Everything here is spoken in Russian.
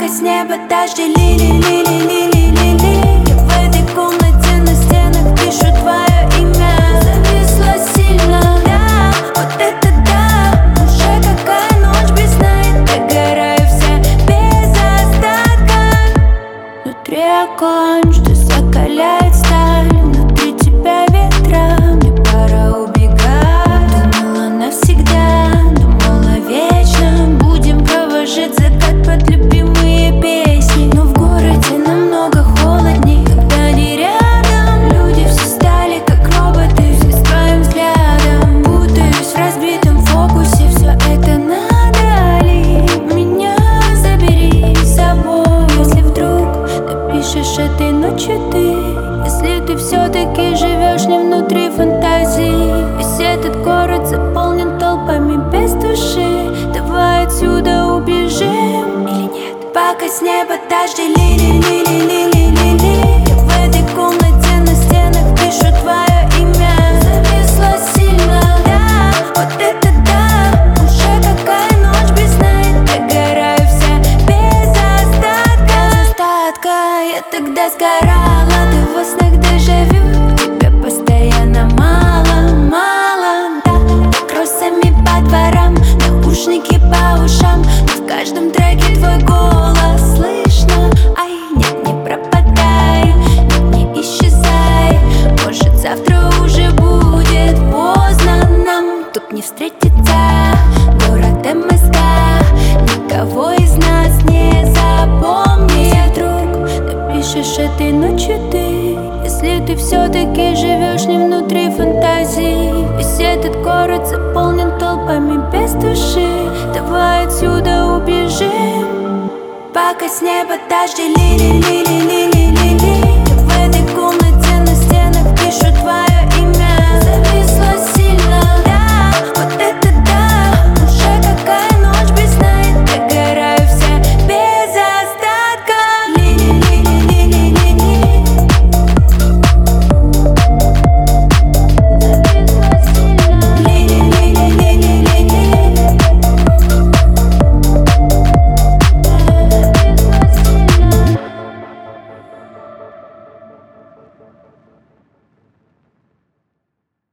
Пока с неба дожди лили. Я в этой комнате на стенах пишу твое имя. Зависла сильно, да, вот это да. Уже какая ночь без сна, и догораю вся без остатка. Внутри огонь, что закаляет сталь. Внутри тебя ветра, мне пора убегать. Думала навсегда, думала вечно. Будем провожать закат под любимые песни. Но в городе намного холодней, когда не рядом. Люди все стали как роботы, все с твоим взглядом. Путаюсь в разбитом фокусе, все это надо ли? Меня забери с собой, если вдруг напишешь этой ночью ты. Если ты все-таки живешь не внутри фантазии. Весь этот город заполнен толпами без души. Давай отсюда убежим или нет? Пока с неба дожди лили. Я в этой комнате на стенах пишу твое имя. Зависла сильно, да, вот это да. Уже какая ночь без сна, и догораю вся без остатка. Я тогда сгорала, ты во снах дежавю. Тебя постоянно мало, да. Кросами по дворам, наушники по ушам. Но в каждом треке твой голос слышно. Ай, нет, не пропадай, нет, не исчезай. Может, завтра уже будет поздно нам тут не встретиться. Город МСК, никого из нас не запомнит. Если вдруг напишешь этой ночью ты. Если ты все-таки живешь не внутри фантазии. Весь этот город заполнен толпами без души. Давай отсюда убежим. Пока с неба дожди лили.